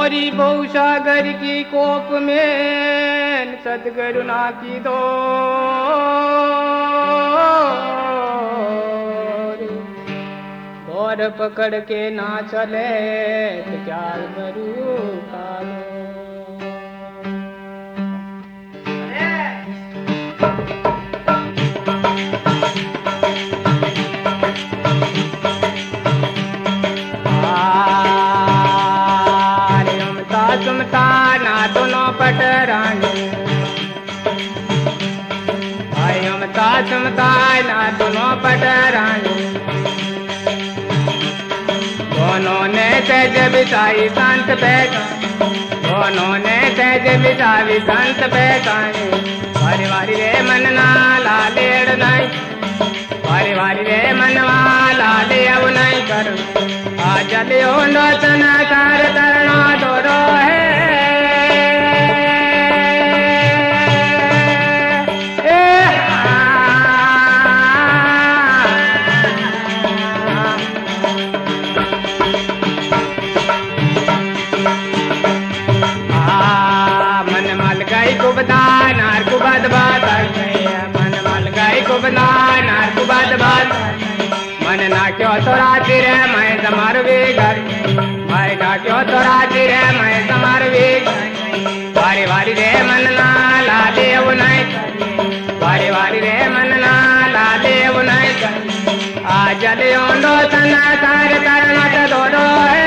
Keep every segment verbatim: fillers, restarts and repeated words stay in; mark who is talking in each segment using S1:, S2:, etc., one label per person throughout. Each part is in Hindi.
S1: मोरी बहु सागर की कोप में सदगुरु ना की दो और पकड़ के ना चले तो क्या करूँ कालो। सुमता ना दोनों पटरानी भाई उमता सुमता ना दोनों पटरानी दोनों ने तेज बिताई संत पहचान दोनों ने तेज बिताई संत पहचानी वारी वारी रे मन ना लालेड़ नहीं वारी वारी रे मनवा लाले अब नहीं करूं आ चलियो नोचन तार तरना दोरो है मन मल गई कुबदा नार कुबद बात मन मल गई कुबदा नार कुबद बात मन ना क्यों तोरा रे मैं समार भी घर मैं ना क्यों तोरा रे मैं समार भी वारी वारी रे मन ना लाले वो नहीं वारी वारी रे मन ना लाले वो नहीं आ जले ओंडो तना कार करना तो दो दो है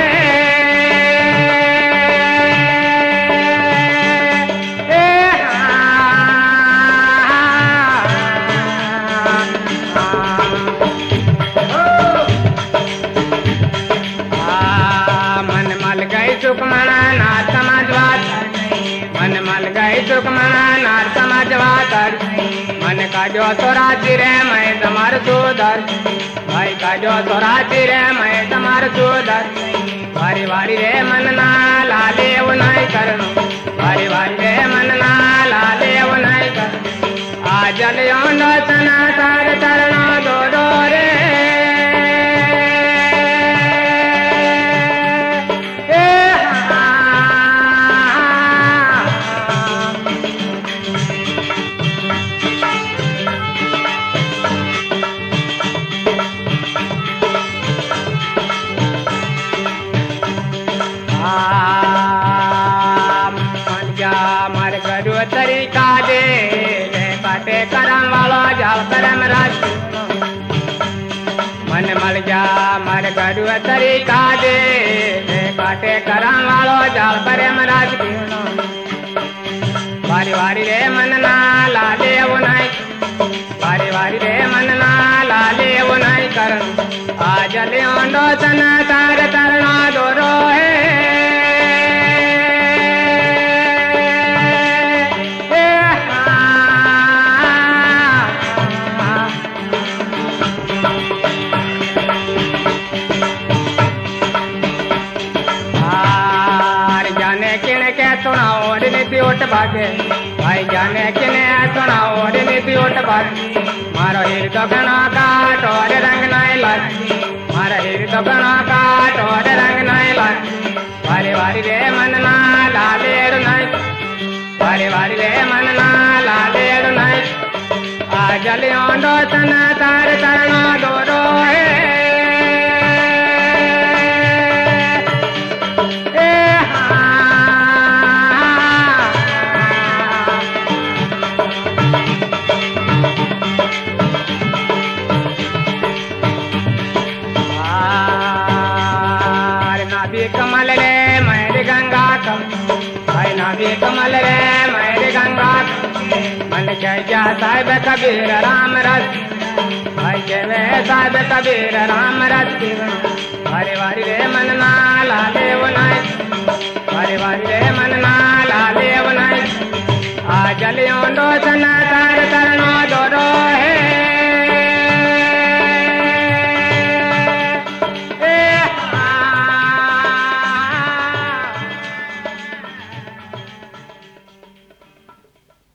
S1: सुखमना नार समाजवाद मन मल गई सुखमना नार समाजवाद मन का जो तोराती रे मैं तुम्हार सुधर भाई का जो तोराती रे मैं तुम्हार सुधर वारी वारी रे मन ना लाले वो नहीं करनो वारी वारी रे मन ना लाले वो नहीं कर आ जल योंडो तना तार तरना दो दो रे तरीका दे बाटे करम वालो जाओ करम राज मन मल जा मर गरु तरीका दे बाटे करम वालो जाओ करम राज वारी वारी रे मन ना लाले वो नहीं वारी वारी रे मन ना लाले वो नहीं कर आ जले ओंडो तना तार तरना दोरो है उठ भागे भाई जाने किने सुना और नीति उठ भागे मारो हीर तो गना काट और रंग नहीं लग मारो हीर तो गना काट और रंग नहीं लग वारी वारी रे मन ना लाले नहीं वारी वारी रे मन ना लाले नहीं आ जले ओंडो तना तार तरना दोरो है कमल रे मैरे गंगा कम भाई नाभी कमल रे मैरे गंगा मन जय जा साहिब कबीर राम रस भाई जय साहिब कबीर राम रस वारी वारी रे मन ना लाले वो नहीं वारी वारी रे मन ना लाले वो नहीं आ जलियों दो तना